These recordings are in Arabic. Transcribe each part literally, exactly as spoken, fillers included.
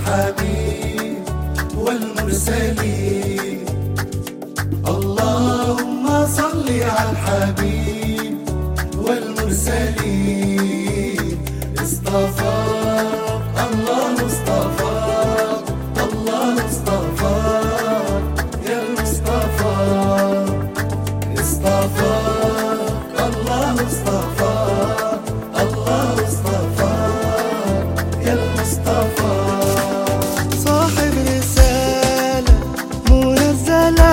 الحبيب والمرسلين. اللهم صل على الحبيب والمرسلين. اصطفاك الله اصطفاك الله اصطفاك يا المصطفى. اصطفاك الله اصطفاك الله اصطفاك يا المصطفى. صاحب رسالة منزلة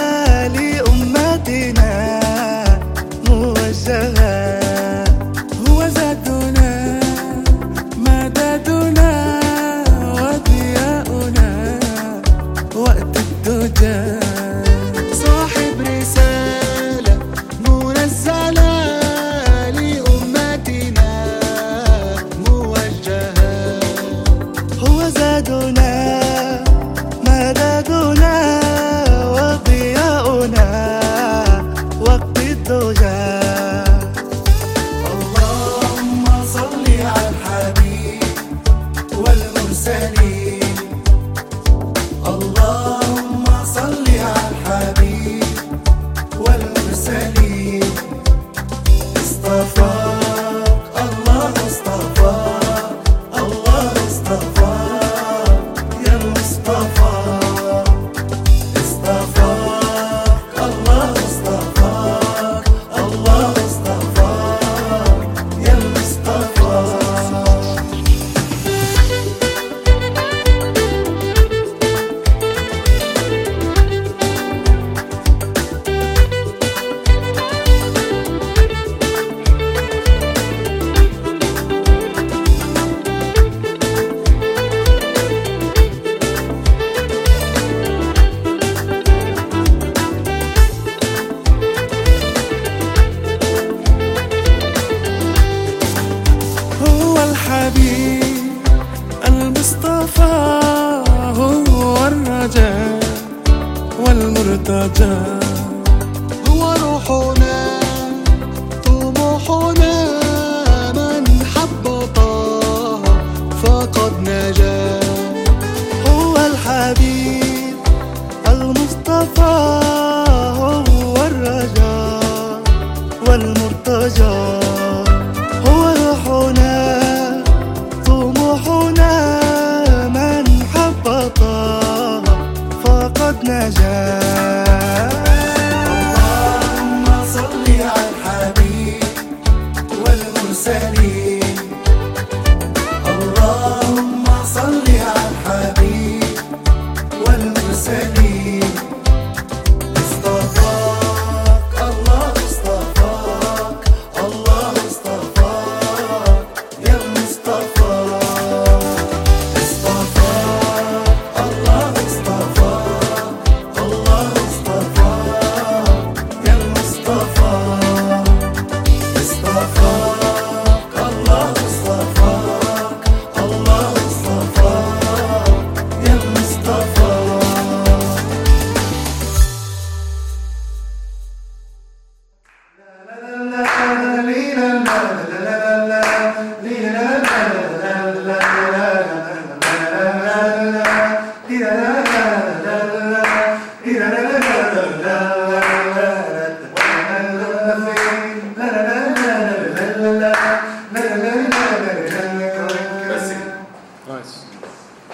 لأمتنا موجهة، هو زادنا مددنا وضياؤنا وقت الدجى. صاحب رسالة منزلة لأمتنا موجهة، هو زادنا مددنا وضياؤنا وقت الدجى. اللهم صل على الحبيب والمرسلين. اللهم صل على الحبيب والمرسلين. اصطفاك الله اصطفاك الله اصطفاك يا المصطفى. اصطفاك الله اصطفاك الله اصطفاك يا المصطفى. هو الحبيب المصطفى، هو الرجاء والمرتجى، هو روحنا طموحنا، من حب طه فقد نجا. هو الحبيب المصطفى، هو الرجاء والمرتجى، هو روحنا طموحنا، من حب طه فقد نجا. اللهم صل على الحبيب والمرسلين. اللهم صل على الحبيب والمرسلين. اصطفاك الله اصطفاك الله اصطفاك يا المصطفى. اصطفاك الله اصطفاك الله اصطفاك يا المصطفى. اصطفاك الله اصطفاك الله اصطفاك يا المصطفى. لا لا لا لا لا لا لا لا لا لا لا